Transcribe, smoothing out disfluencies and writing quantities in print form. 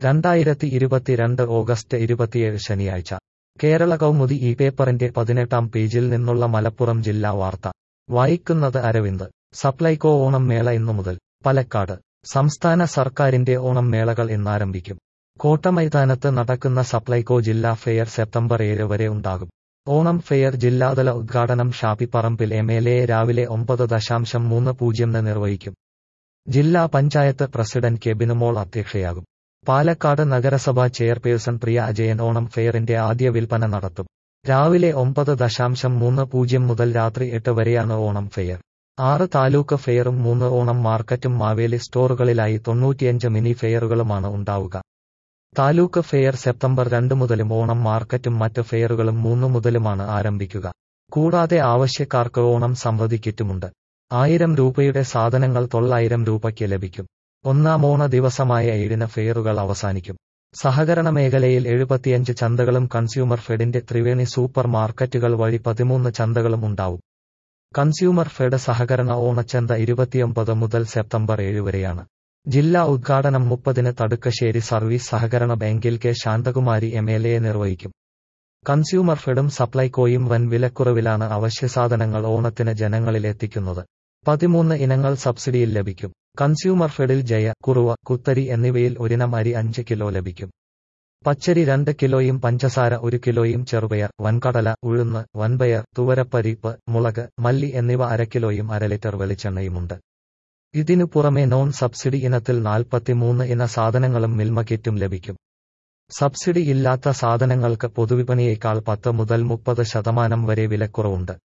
2022 August 27 ശനിയാഴ്ച കേരള കൗമുദി ഈ പേപ്പറിന്റെ 18-ാം പേജിൽ നിന്നുള്ള മലപ്പുറം ജില്ലാ വാർത്ത വായിക്കുന്നത് അരവിന്ദ്. സപ്ലൈകോ ഓണം മേള ഇന്നു മുതൽ. പാലക്കാട്. സംസ്ഥാന സർക്കാരിന്റെ ഓണം മേളകൾ ഇന്നാരംഭിക്കും. കോട്ടമൈതാനത്ത് നടക്കുന്ന സപ്ലൈകോ ജില്ലാ ഫെയർ സെപ്റ്റംബർ 7 വരെ ഉണ്ടാകും. ഓണം ഫെയർ ജില്ലാതല ഉദ്ഘാടനം ഷാഫി പറമ്പിൽ MLA രാവിലെ 9:30 നിർവഹിക്കും. ജില്ലാ പഞ്ചായത്ത് പ്രസിഡന്റ് കെ ബിനുമോൾ അധ്യക്ഷയാകും. പാലക്കാട് നഗരസഭാ ചെയർപേഴ്സൺ പ്രിയ അജയൻ ഓണം ഫെയറിന്റെ ആദ്യ വിൽപ്പന നടത്തും. രാവിലെ 9:30 മുതൽ രാത്രി 8 വരെയാണ് ഓണം ഫെയർ. 6 താലൂക്ക് ഫെയറും 3 ഓണം മാർക്കറ്റും മാവേലി സ്റ്റോറുകളിലായി 95 മിനി ഫെയറുകളുമാണ് ഉണ്ടാവുക. താലൂക്ക് ഫെയർ സെപ്റ്റംബർ 2 മുതലും ഓണം മാർക്കറ്റും മറ്റ് ഫെയറുകളും 3 മുതലുമാണ് ആരംഭിക്കുക. കൂടാതെ ആവശ്യക്കാർക്ക് ഓണം സമൃദ്ധി കിറ്റുമുണ്ട്. 1000 രൂപയുടെ സാധനങ്ങൾ 900 രൂപയ്ക്ക് ലഭിക്കും. ഒന്നാം ഓണ ദിവസമായ 7-ന് ഫെയറുകൾ അവസാനിക്കും. സഹകരണ മേഖലയിൽ 75 ചന്തകളും കൺസ്യൂമർ ഫെഡിന്റെ ത്രിവേണി സൂപ്പർ മാർക്കറ്റുകൾ വഴി 13 ചന്തകളും ഉണ്ടാവും. കൺസ്യൂമർ ഫെഡ് സഹകരണ ഓണച്ചന്ത 29 മുതൽ സെപ്റ്റംബർ 7 വരെയാണ്. ജില്ലാ ഉദ്ഘാടനം 30-ന് തടുക്കശ്ശേരി സർവീസ് സഹകരണ ബാങ്കിൽ കെ ശാന്തകുമാരി MLA നിർവഹിക്കും. കൺസ്യൂമർ ഫെഡും സപ്ലൈകോയും വൻ വിലക്കുറവിലാണ് അവശ്യസാധനങ്ങൾ ഓണത്തിന് ജനങ്ങളിൽ എത്തിക്കുന്നത്. 13 ഇനങ്ങൾ സബ്സിഡിയിൽ ലഭിക്കും. കൺസ്യൂമർ ഫെഡിൽ ജയ, കുറുവ, കുത്തരി എന്നിവയിൽ ഒരിനം അരി 5 കിലോ ലഭിക്കും. പച്ചരി 2 കിലോയും പഞ്ചസാര 1 കിലോയും ചെറുപയർ, വൻകടല, ഉഴുന്ന്, വൻപയർ, തുവരപ്പരിപ്പ്, മുളക്, മല്ലി എന്നിവ 1/2 കിലോയും 1/2 ലിറ്റർ വെളിച്ചെണ്ണയുമുണ്ട്. ഇതിനു പുറമെ നോൺ സബ്സിഡി ഇനത്തിൽ 43 ഇന സാധനങ്ങളും മിൽമ കിറ്റും ലഭിക്കും. സബ്സിഡി ഇല്ലാത്ത സാധനങ്ങൾക്ക് പൊതുവിപണിയേക്കാൾ 10 മുതൽ 30% വരെ വിലക്കുറവുണ്ട്.